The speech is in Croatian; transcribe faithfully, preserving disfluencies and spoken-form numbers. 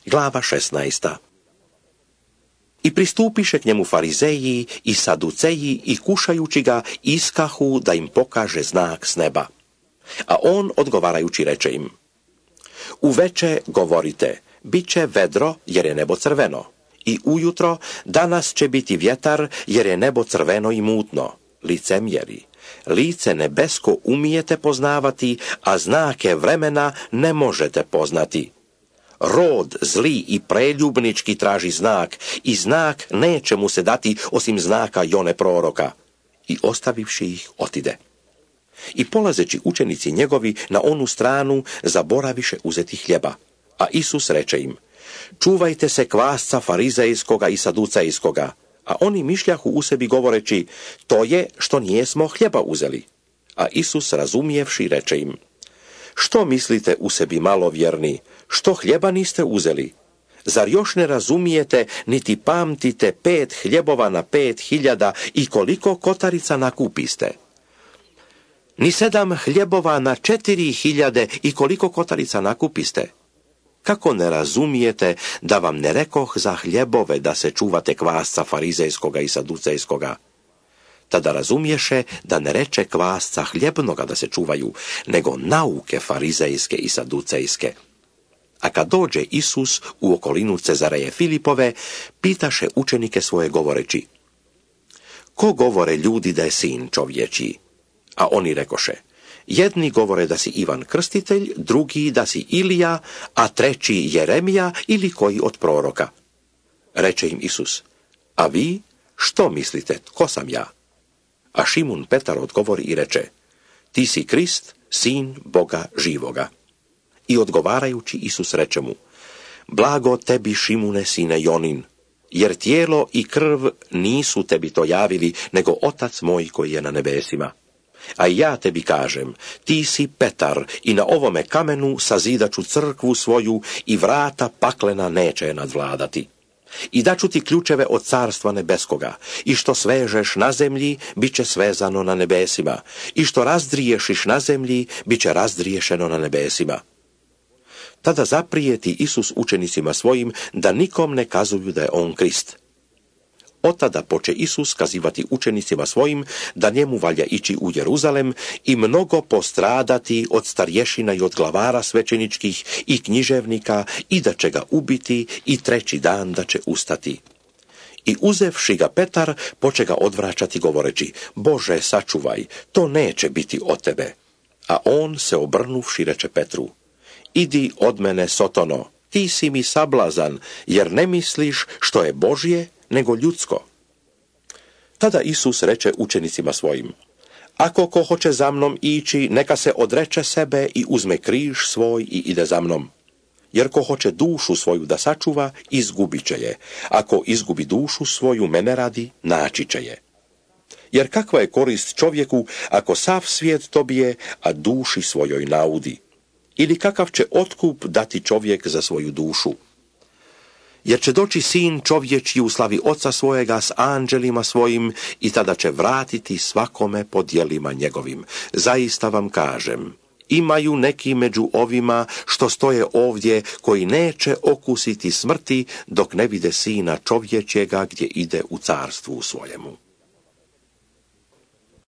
Glava šesnaesta. I pristupiše k njemu farizeji i saduceji i kušajući ga iskahu da im pokaže znak s neba. A on odgovarajući reče im: Uveče govorite, bit će vedro jer je nebo crveno, i ujutro danas će biti vjetar jer je nebo crveno i mutno. Licemjeri, lice nebesko umijete poznavati, a znake vremena ne možete poznati. Rod zli i preljubnički traži znak, i znak neće mu se dati osim znaka Jone proroka. I ostavivši ih, otide. I polazeći učenici njegovi na onu stranu, zaboraviše uzeti hljeba. A Isus reče im: Čuvajte se kvasca farizejskoga i saducejskoga. A oni mišljahu u sebi govoreći: To je što nijesmo hljeba uzeli. A Isus razumijevši reče im: Što mislite u sebi malovjerni, što hljeba niste uzeli? Zar još ne razumijete, niti pamtite pet hljebova na pet hiljada i koliko kotarica nakupiste? Ni sedam hljebova na četiri hiljade i koliko kotarica nakupiste? Kako ne razumijete da vam ne rekoh za hljebove da se čuvate kvasca farizejskoga i saducejskoga? Tada razumješe da ne reče kvasca hljebnoga da se čuvaju, nego nauke farizejske i saducejske. A kad dođe Isus u okolinu Cezareje Filipove, pitaše učenike svoje govoreći: Ko govore ljudi da je sin čovječiji? A oni rekoše: Jedni govore da si Ivan Krstitelj, drugi da si Ilija, a treći Jeremija ili koji od proroka. Reče im Isus: A vi što mislite, ko sam ja? A Šimun Petar odgovori i reče: Ti si Krist, sin Boga živoga. I odgovarajući Isus reče mu: Blago tebi, Šimune, sine Jonin, jer tijelo i krv nisu tebi to javili, nego Otac moj koji je na nebesima. A ja tebi kažem, ti si Petar, i na ovome kamenu sazidaću crkvu svoju, i vrata paklena neće je nadvladati. I daću ti ključeve od carstva nebeskoga, i što svežeš na zemlji, bit će svezano na nebesima, i što razdriješiš na zemlji, bit će razdriješeno na nebesima. Tada zaprijeti Isus učenicima svojim da nikom ne kazuju da je on Krist. Od tada poče Isus kazivati učenicima svojim da njemu valja ići u Jeruzalem i mnogo postradati od starješina i od glavara svećeničkih i književnika, i da će ga ubiti i treći dan da će ustati. I uzevši ga Petar, poče ga odvraćati govoreći: Bože, sačuvaj, to neće biti od tebe. A on se obrnuvši reče Petru: Idi od mene, Sotono, ti si mi sablazan, jer ne misliš što je Božje, nego ljudsko. Tada Isus reče učenicima svojim: Ako ko hoće za mnom ići, neka se odreče sebe i uzme križ svoj i ide za mnom. Jer ko hoće dušu svoju da sačuva, izgubit će je. Ako izgubi dušu svoju mene radi, naći će je. Jer kakva je korist čovjeku ako sav svijet dobije, a duši svojoj naudi? Ili kakav će otkup dati čovjek za svoju dušu? Jer će doći sin čovječji u slavi oca svojega s anđelima svojim, i tada će vratiti svakome po djelima njegovim. Zaista vam kažem, imaju neki među ovima što stoje ovdje, koji neće okusiti smrti dok ne vide sina čovječjega gdje ide u carstvu svojemu.